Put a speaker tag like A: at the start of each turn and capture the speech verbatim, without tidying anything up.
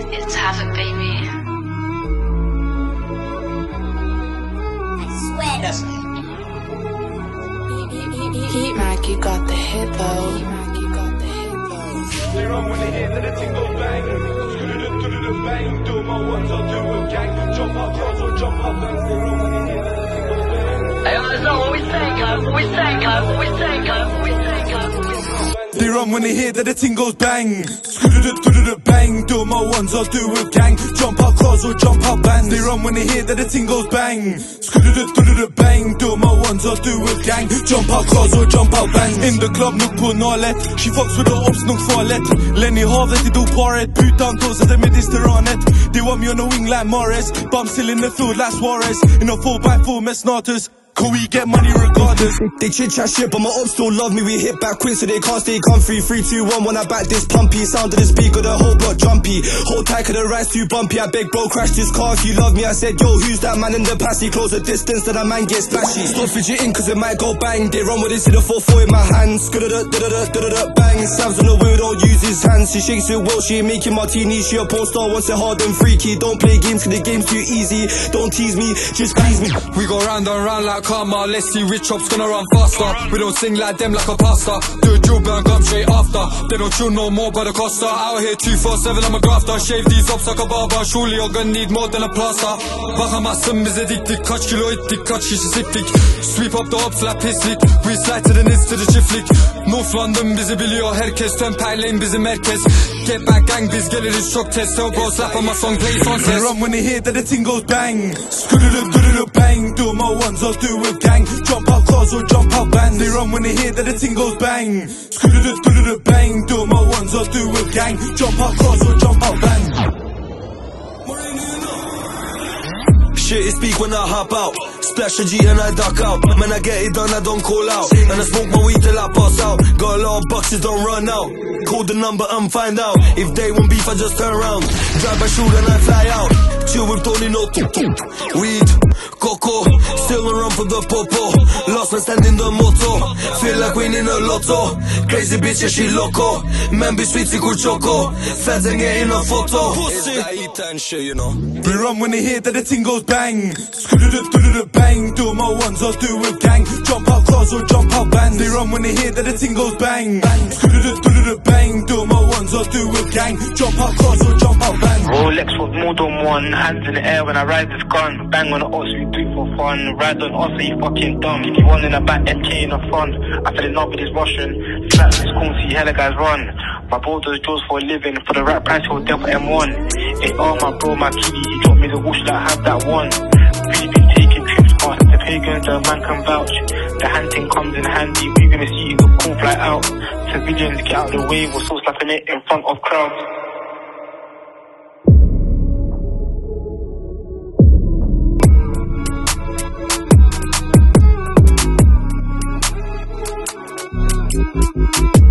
A: It's Havoc, baby.
B: I swear.
C: Yes.
D: Heat Mac, you got the hit though. Heat Mac, you got the hit though.
E: They run when they hear that the thing goes bang. Do-do-do-do-do-do bang. Do my ones, I'll do a gang. Jump up close or jump up bands. They run when they hear that the thing goes bang.
F: Hey, I know what we say, guys. What we say, guys. What we say, guys. What we say, guys. What we say.
E: They run when they hear that the thing goes bang. Do-do-do-do-do bang. Do my ones, I'll do a gang. Jump up close or jump up bands. They run when they hear that the thing goes bang. Do-do-do-do-do bang. Do my ones, I'll do a gang. Jump up close or jump up bands. In the club, nuk på nalet. She fucks with the ops, nuk farligt. Lenny havet, det do paret. Putan tås det mediterranet. They want me on the wing like Morris. Bum still in the field like Suarez. In a four by four med Snatus. Could we get money regardless?
G: They chit chat shit, but my ops still love me. We hit back quick, so they can't stay comfy. Three, two, one, when I back this pumpy. Sound of the speaker, the whole block jumpy. Hold tight, cause the ride's too bumpy. I beg bro, crash this car if you love me. I said, yo, who's that man in the passy? Close the distance, then that man gets splashy. Stop fidgeting, cause it might go bang. They run with it, see the four four in my hands. Skudda-da-da-da-da-da, bang. Sam's on the wheel, don't use his hands. She shakes it well, she ain't making martinis. She a porn star, wants it hard and freaky. Don't play games, cause the game's too easy. Don't tease me, just please me.
H: We go round and round like karma. Let's see rich ops gonna run faster. We don't sing like them like a pasta. Do a drill burn, come straight after. They don't chill no more by the Costa. Out here two four seven, I'm a grafter. Shave these ops like a barber. Surely you're gonna need more than a plaster. Bakamazsın bize diktik. Kaç kilo ettik, kaç kişi siktik. Sweep up the ops like pislik. We slide to the nits to the çiftlik. North London bizi biliyor herkes. Temperleyin bizim merkez. Get back gang, biz geliriz çok test. Tell bro slap on my song, play it on
E: They run when they hear that the thing goes bang. Skudda-da-da-da-da bang. Do my ones, I'll do a gang. Jump up close or jump up bands. They run when they hear that the thing goes bang. Skudda-da-da-da-da bang. Do my ones, I'll do a gang. Jump up close or jump up bands.
G: Shit, it speak when I hop out. Splash a G and I duck out. Man, I get it done, I don't call out. And I smoke my weed till I pass out. Got a lot of boxes, don't run out. Call the number and find out. If they want beef, I just turn around. Drive my shoot and I fly out. Chill with Tony, no weed, coco. Still on run for the popo. Lost man standing the moto. Feel like winning a lotto. Crazy bitch, yeah, she loco. Man be sweet, kur choco. Feds ain't getting a photo. It's that eat and shit, you know.
E: They run when they hear that the thing goes bang. Skudda-da-da-da-da bang. Do my ones, I'll do a gang. Jump up close or jump up bands. They run when they hear that the thing goes bang. Skudda-da-da-da-da bang. Do my ones, I'll do a gang. Jump up close or jump up bands.
I: Rolex with more than one. Hands in the air when I ride this gun. Bang on the ops, we do it for fun. Ride on us, so you fucking dumb. If you want in the back, M K in the front. I fell in love with this Russian. Slap this cool, see hella guys run. My bro does jaws for a living. For the right price, he'll deal for M one. Hey, oh my bro, my kitty, he dropped me the whoosh that I have that one. Really been taking trips past the pagans, the man can vouch. The hunting comes in handy, we gonna see the cool fly out. Civilians get out of the way, we're still slapping it in front of crowds.
B: Thank you.